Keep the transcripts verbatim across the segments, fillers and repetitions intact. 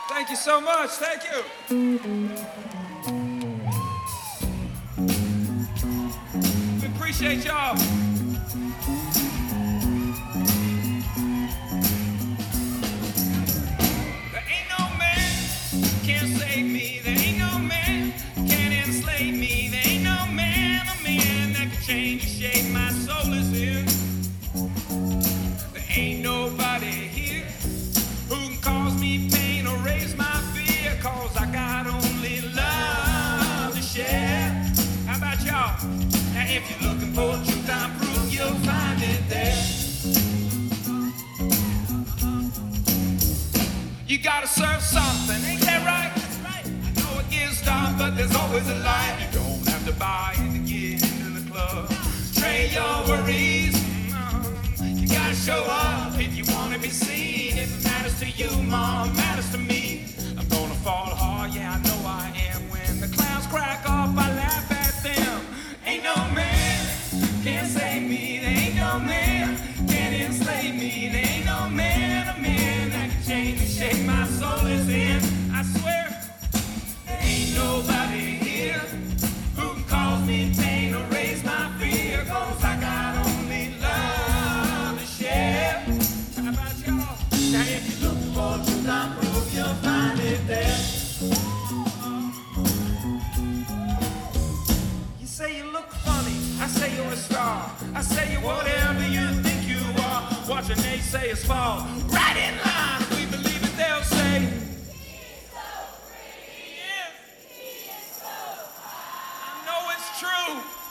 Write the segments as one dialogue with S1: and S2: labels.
S1: Thank you so much. Thank you. We appreciate y'all. There ain't no man can save me. There ain't no man can enslave me. There ain't no man, a man that can change the shape my soul is in. There ain't nobody here who can cause me pain or raise my fear, cause I got only love to share. How about y'all? Now if you're looking for truth and proof, you'll find it there. You gotta serve something, ain't that right? That's right. I know it gets dark, but there's always a light. You don't have to buy in to get into the club. Trade your worries. You gotta show up if you wanna be seen. If it matters to you, mom, matters to me. I'm gonna fall hard, yeah, I know I am. When the clouds crack off, I laugh at them. Ain't no man can save me. There ain't no man can enslave me. There ain't no man, a man that can change the shape my soul is in. I swear, there ain't nobody here who can cause me pain or raise my fear, cause I got only love to share. How about y'all? Now if you're looking for truth and proof, you'll find it there. You say you look funny, I say you're a star. I say you're whatever you think you are. Watch a naysayers fall right in line. If we believe it, they'll say, he's so pretty. Yeah. He is so high. I know it's true.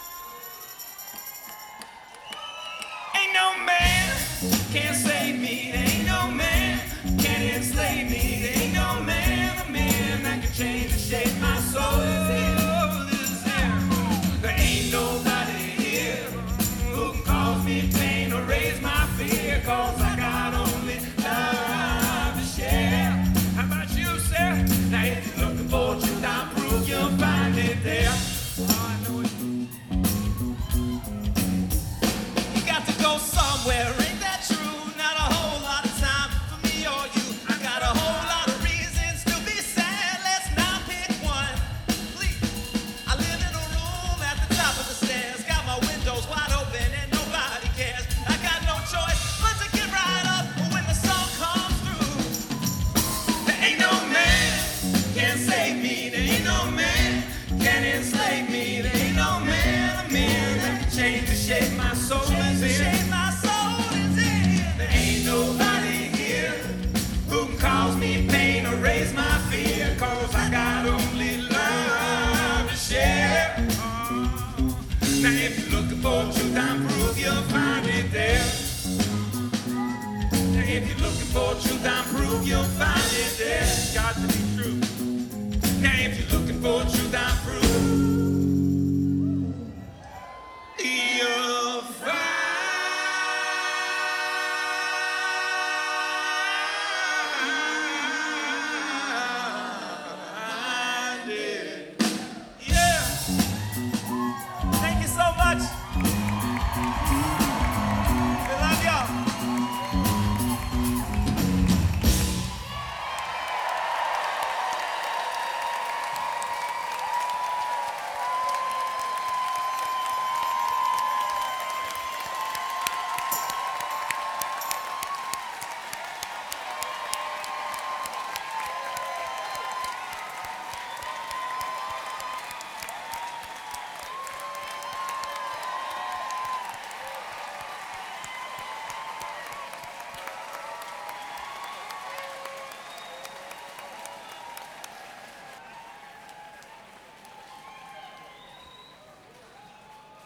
S1: Ain't no man can save me. There ain't no man can enslave me. There ain't no man, a man that can change the shape my soul is in. There ain't nobody here who can cause me pain or raise my fear, cause I got only love to share. How about you, sir? Now if you're looking for truth and proof, you'll find it there. Oh, I know it. You got to go somewhere, ain't that true? Not a whole lot of time for me or you. I got a whole lot of reasons to be sad. Let's not pick one, please. I live in a room at the top of the stairs. Got my windows wide open and nobody cares. I got no choice but to get right up when the sun comes through. There ain't no man can save me. There ain't no man can enslave me. There ain't no man, a man that can change the shape my soul is in. There ain't nobody here who can cause me pain or raise my fear, cause I got only love to share. Oh. Now if you're looking for truth and proof, you'll find it there. Now if you're looking for truth and proof, you'll find it there.